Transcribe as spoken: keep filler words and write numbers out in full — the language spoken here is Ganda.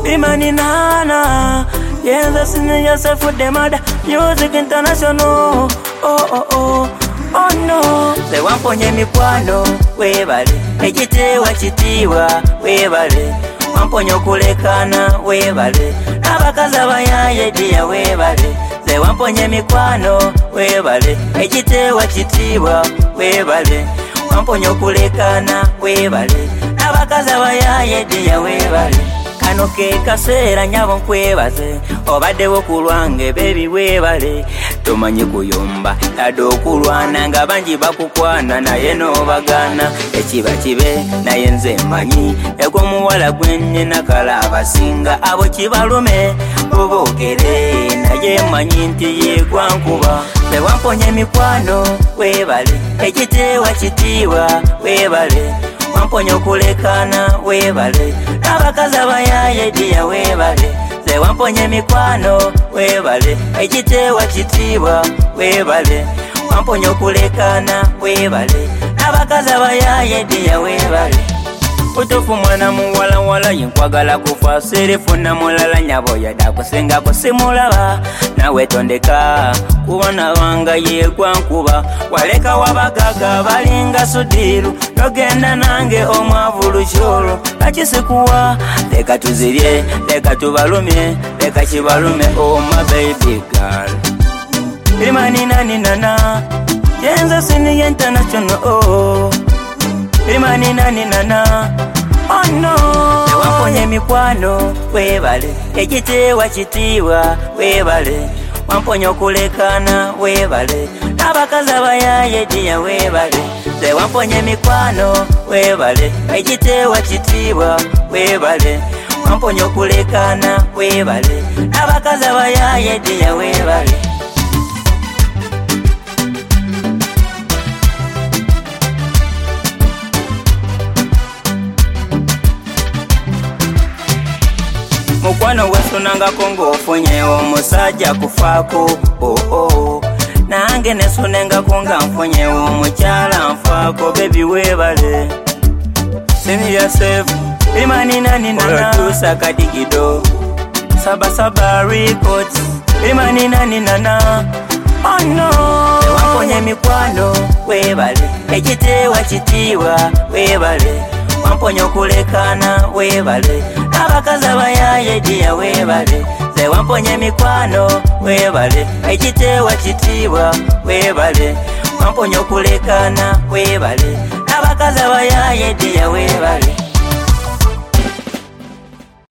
Imani nana, yes, sing yourself with the mother. Music international. Oh oh oh, oh no. They want ponye mikwano, we bale. Ejitewa chitiwa, we bale. Wamponyo kulekana, we bale. Nabakaza bayaye dia, we bale. They want ponye mikwano, we bale. Ejitewa chitiwa, we bale. Wamponyo kulekana, we bale. Nabakaza bayaye dia, we bale. Kano ke kasera nyabo nkwebaze obadde wokulwange baby webale tomanyi kuyomba tado kulwana nga banji bakukwana naye nobagana ekiba kibe naye nze manyi ego muwala gwenye nakala abasinga abo kibalume bobokere naye manyi nti yegwankuba tewamponye mikwano webale ekitewa kitiwa webale wamponyo kulekana webale nabakaza bayaye dia webale ze wamponye mikwano webale ekitewa kitibwa webale wamponyo kulekana webale nabakaza bayaye dia webale utufu mwana muwala wala yinkwagala kufa serifuna mulala nyabo yada kusenga kusimulaba nawe tondeka kubona wanga yegwankuba waleka wabagaga balinga sudiru nogenda nange omwavulu shoro kakisikuwa leka tuzirye leka tubalumye leka kibalume oh my baby girl Imani nani nana yenza sini international oh Imani nani nana oh no wamponye mikwano webale ekitewa kitiwa webale wamponyo kulekana webale nabakaza bayaye dia webale ze wamponye mikwano webale ekitewa kitiwa webale wamponyo kulekana webale nabakaza bayaye dia webale mukwano wesunanga kongo ofunye omusajja kufaako oh oh nange nesunenga konga mfunye omukyala nfaako baby webale send yourself Imani nani nana producer Kadigido Saba Saba Records Imani nani nana oh no wamponye mikwano webale ekitewa kitiwa webale wamponyo kulekana webale nabakaza bayaye dia webale ze wamponye mikwano webale ekitewa kitibwa webale wamponyo kulekana webale nabakaza bayaye dia webale